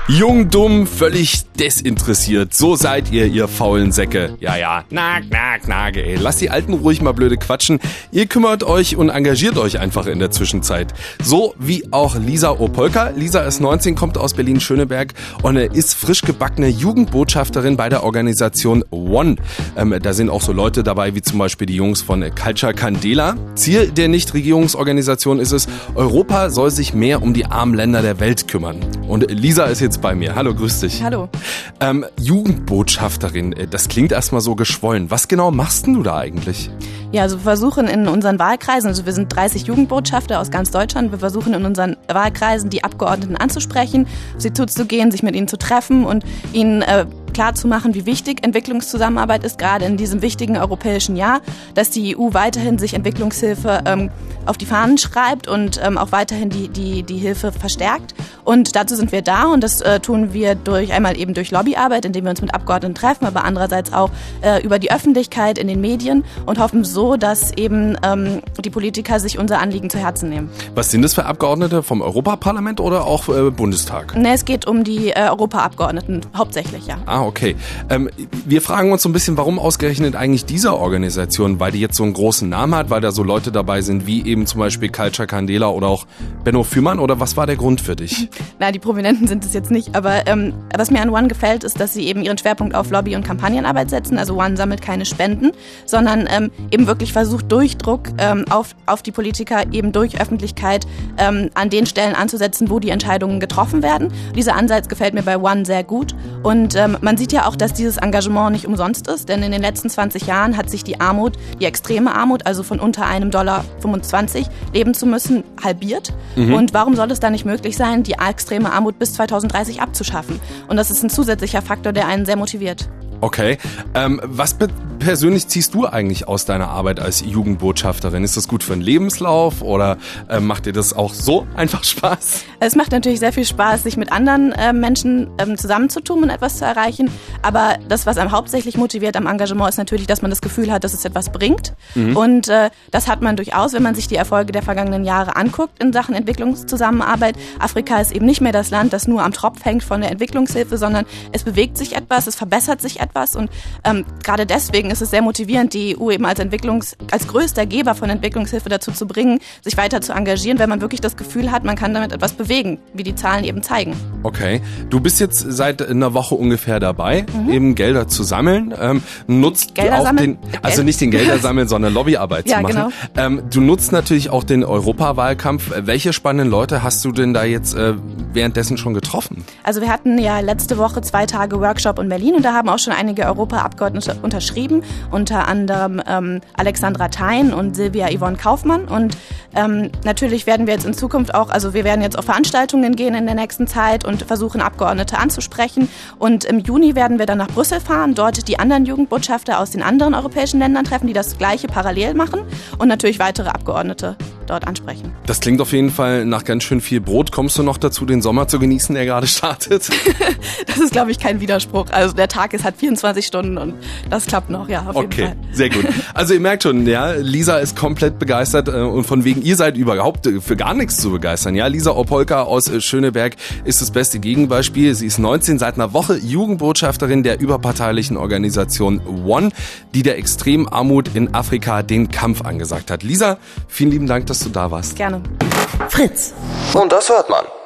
Jung, dumm, völlig desinteressiert. So seid ihr faulen Säcke. Ja, Nage, ey. Lasst die Alten ruhig mal blöde quatschen. Ihr kümmert euch und engagiert euch einfach in der Zwischenzeit. So wie auch Lisa Opolka. Lisa ist 19, kommt aus Berlin-Schöneberg und ist frisch gebackene Jugendbotschafterin bei der Organisation One. Da sind auch so Leute dabei, wie zum Beispiel die Jungs von Culture Candela. Ziel der Nichtregierungsorganisation ist es, Europa soll sich mehr um die armen Länder der Welt kümmern. Und Lisa ist jetzt bei mir. Hallo, grüß dich. Hallo. Jugendbotschafterin, das klingt erstmal so geschwollen. Was genau machst denn du da eigentlich? Ja, also wir versuchen in unseren Wahlkreisen, also wir sind 30 Jugendbotschafter aus ganz Deutschland, wir versuchen in unseren Wahlkreisen die Abgeordneten anzusprechen, auf sie zuzugehen, sich mit ihnen zu treffen und ihnen klar zu machen, wie wichtig Entwicklungszusammenarbeit ist, gerade in diesem wichtigen europäischen Jahr, dass die EU weiterhin sich Entwicklungshilfe auf die Fahnen schreibt und auch weiterhin die Hilfe verstärkt. Und dazu sind wir da und das tun wir einmal durch Lobbyarbeit, indem wir uns mit Abgeordneten treffen, aber andererseits auch über die Öffentlichkeit in den Medien und hoffen so, dass eben die Politiker sich unser Anliegen zu Herzen nehmen. Was sind das für Abgeordnete vom Europaparlament oder auch Bundestag? Nee, es geht um die Europaabgeordneten hauptsächlich, ja. Ah, okay. Wir fragen uns so ein bisschen, warum ausgerechnet eigentlich diese Organisation, weil die jetzt so einen großen Namen hat, weil da so Leute dabei sind, wie eben zum Beispiel Culture Candela oder auch Benno Fürmann, oder was war der Grund für dich? Na, die Prominenten sind es jetzt nicht, aber was mir an One gefällt, ist, dass sie eben ihren Schwerpunkt auf Lobby- und Kampagnenarbeit setzen. Also One sammelt keine Spenden, sondern eben wirklich versucht, durch Druck auf die Politiker, eben durch Öffentlichkeit an den Stellen anzusetzen, wo die Entscheidungen getroffen werden. Dieser Ansatz gefällt mir bei One sehr gut und man sieht ja auch, dass dieses Engagement nicht umsonst ist, denn in den letzten 20 Jahren hat sich die extreme Armut, also von unter $1,25 leben zu müssen, halbiert. Und warum soll es da nicht möglich sein, die extreme Armut bis 2030 abzuschaffen? Und das ist ein zusätzlicher Faktor, der einen sehr motiviert. Okay. Was persönlich ziehst du eigentlich aus deiner Arbeit als Jugendbotschafterin? Ist das gut für einen Lebenslauf oder macht dir das auch so einfach Spaß? Es macht natürlich sehr viel Spaß, sich mit anderen Menschen zusammenzutun und etwas zu erreichen. Aber das, was einem hauptsächlich motiviert am Engagement, ist natürlich, dass man das Gefühl hat, dass es etwas bringt. Und das hat man durchaus, wenn man sich die Erfolge der vergangenen Jahre anguckt in Sachen Entwicklungszusammenarbeit. Afrika ist eben nicht mehr das Land, das nur am Tropf hängt von der Entwicklungshilfe, sondern es bewegt sich etwas, es verbessert sich etwas. Und gerade deswegen ist es sehr motivierend, die EU eben als größter Geber von Entwicklungshilfe dazu zu bringen, sich weiter zu engagieren, wenn man wirklich das Gefühl hat, man kann damit etwas bewegen, wie die Zahlen eben zeigen. Okay, du bist jetzt seit einer Woche ungefähr dabei, eben Gelder zu sammeln. Nutzt Gelder auch sammeln? Also nicht den Gelder sammeln, sondern Lobbyarbeit zu machen. Genau. Du nutzt natürlich auch den Europawahlkampf. Welche spannenden Leute hast du denn da jetzt währenddessen schon getroffen? Also wir hatten ja letzte Woche 2 Tage Workshop in Berlin und da haben auch schon einige Europaabgeordnete unterschrieben, unter anderem Alexandra Thein und Silvia Yvonne Kaufmann. Und natürlich werden wir jetzt in Zukunft auch, also wir werden jetzt auf Veranstaltungen gehen in der nächsten Zeit und versuchen, Abgeordnete anzusprechen. Und im Juni werden wir dann nach Brüssel fahren, dort die anderen Jugendbotschafter aus den anderen europäischen Ländern treffen, die das Gleiche parallel machen und natürlich weitere Abgeordnete dort ansprechen. Das klingt auf jeden Fall nach ganz schön viel Brot. Kommst du noch dazu, den Sommer zu genießen, der gerade startet? Das ist, glaube ich, kein Widerspruch. Also der Tag hat 24 Stunden und das klappt noch, ja, auf jeden Fall. Okay, sehr gut. Also ihr merkt schon, ja, Lisa ist komplett begeistert und von wegen, ihr seid überhaupt für gar nichts zu begeistern. Ja, Lisa Opolka aus Schöneberg ist das beste Gegenbeispiel. Sie ist 19, seit einer Woche Jugendbotschafterin der überparteilichen Organisation One, die der extremen Armut in Afrika den Kampf angesagt hat. Lisa, vielen lieben Dank, dass du da warst. Gerne. Fritz. Und das hört man.